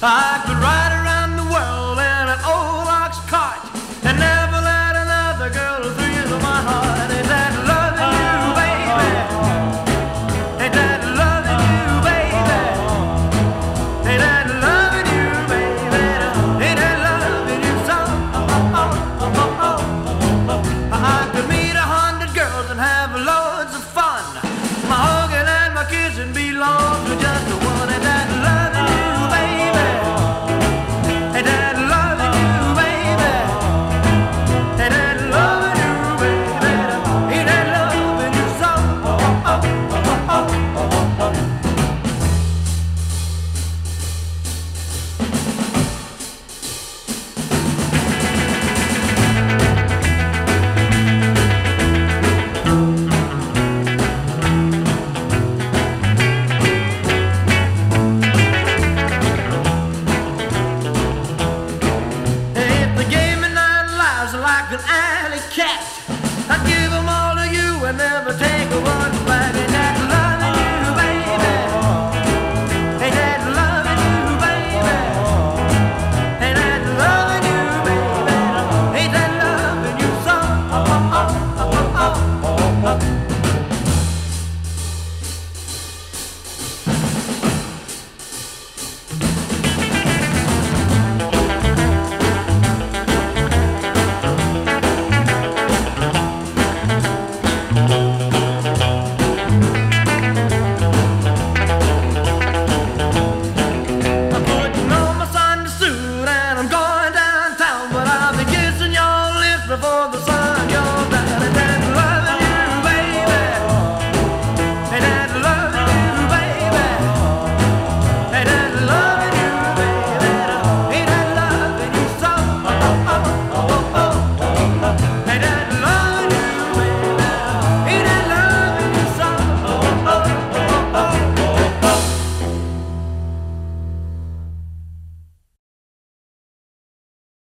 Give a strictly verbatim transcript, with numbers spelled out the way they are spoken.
I could ride around the world in an old ox cart and never let another girl thrill my heart. Ain't that loving you, baby? Ain't that loving you, baby? Ain't that loving you, baby? Ain't that loving you so? Oh, oh, oh, oh, oh. I could meet a hundred girls and have loads of fun.